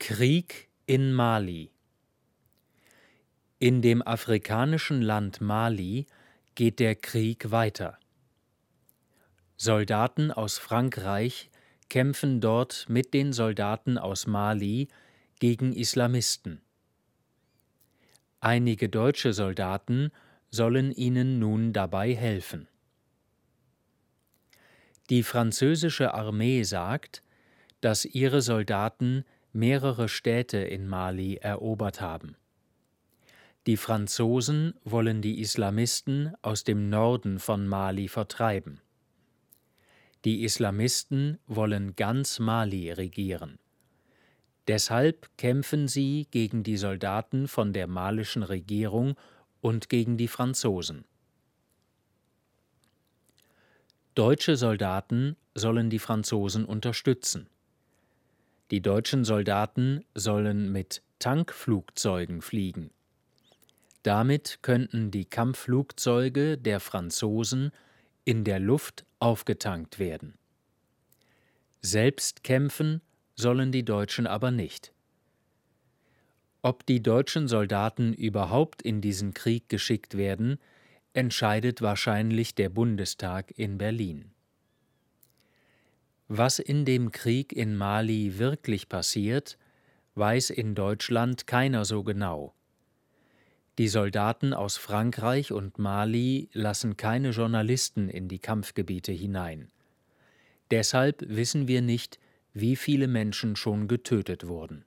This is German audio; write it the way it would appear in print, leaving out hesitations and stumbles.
Krieg in Mali. In dem afrikanischen Land Mali geht der Krieg weiter. Soldaten aus Frankreich kämpfen dort mit den Soldaten aus Mali gegen Islamisten. Einige deutsche Soldaten sollen ihnen nun dabei helfen. Die französische Armee sagt, dass ihre Soldaten mehrere Städte in Mali erobert haben. Die Franzosen wollen die Islamisten aus dem Norden von Mali vertreiben. Die Islamisten wollen ganz Mali regieren. Deshalb kämpfen sie gegen die Soldaten von der malischen Regierung und gegen die Franzosen. Deutsche Soldaten sollen die Franzosen unterstützen. Die deutschen Soldaten sollen mit Tankflugzeugen fliegen. Damit könnten die Kampfflugzeuge der Franzosen in der Luft aufgetankt werden. Selbst kämpfen sollen die Deutschen aber nicht. Ob die deutschen Soldaten überhaupt in diesen Krieg geschickt werden, entscheidet wahrscheinlich der Bundestag in Berlin. Was in dem Krieg in Mali wirklich passiert, weiß in Deutschland keiner so genau. Die Soldaten aus Frankreich und Mali lassen keine Journalisten in die Kampfgebiete hinein. Deshalb wissen wir nicht, wie viele Menschen schon getötet wurden.